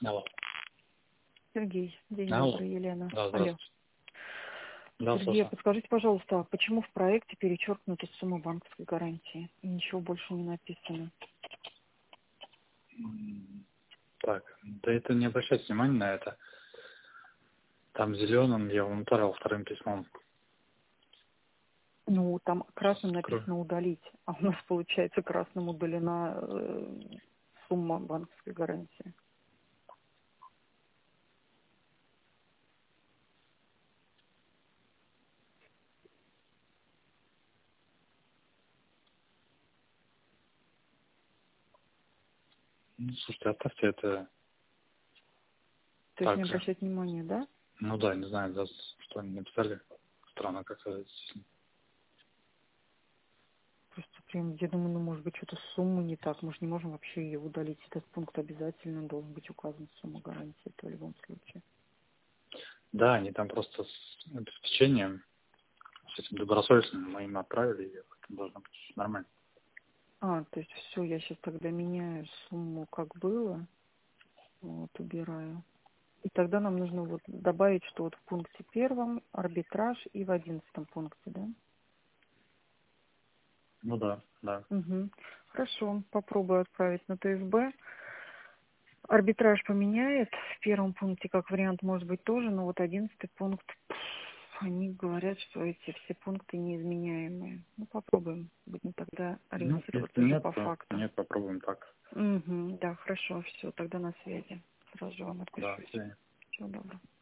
Алло. Сергей, день Алло. добрый, Елена. Да, Алло. здравствуйте. Да, Сергей, слушаю. подскажите, пожалуйста, а почему в проекте перечеркнута сумма банковской гарантии? И ничего больше не написано. Так, да это не обращайте внимания на это. Там зеленым я вам ударил вторым письмом. Ну, там красным Скрою. написано «удалить», а у нас, получается, красным удалена сумма банковской гарантии. Ну, слушайте, оставьте это То есть не так же. обращать внимания, да? Ну да, не знаю, да, что они написали. Странно как-то. Просто прям, я думаю, ну, может быть, что-то с суммой не так. Мы же не можем вообще ее удалить. Этот пункт обязательно должен быть указан сумма гарантии, это в любом случае. Да, они там просто с обеспечением, с этим добросовестным мы им отправили, и это должно быть нормально. То есть все, я сейчас тогда меняю сумму, как было, вот, убираю. И тогда нам нужно вот добавить, что вот в пункте первом арбитраж и в 11 пункте, да? Ну да, да. Угу. Хорошо, попробую отправить на ТСБ. Арбитраж поменяет. В первом пункте, как вариант, может быть тоже, но вот 11 пункт, они говорят, что эти все пункты неизменяемые. Ну, попробуем. Будем тогда Ну, ориентироваться если уже нет, по то факту. нет, попробуем так. Угу. Да, хорошо, все, тогда на связи. Сразу же вам Да, отпишусь. все. Всего доброго.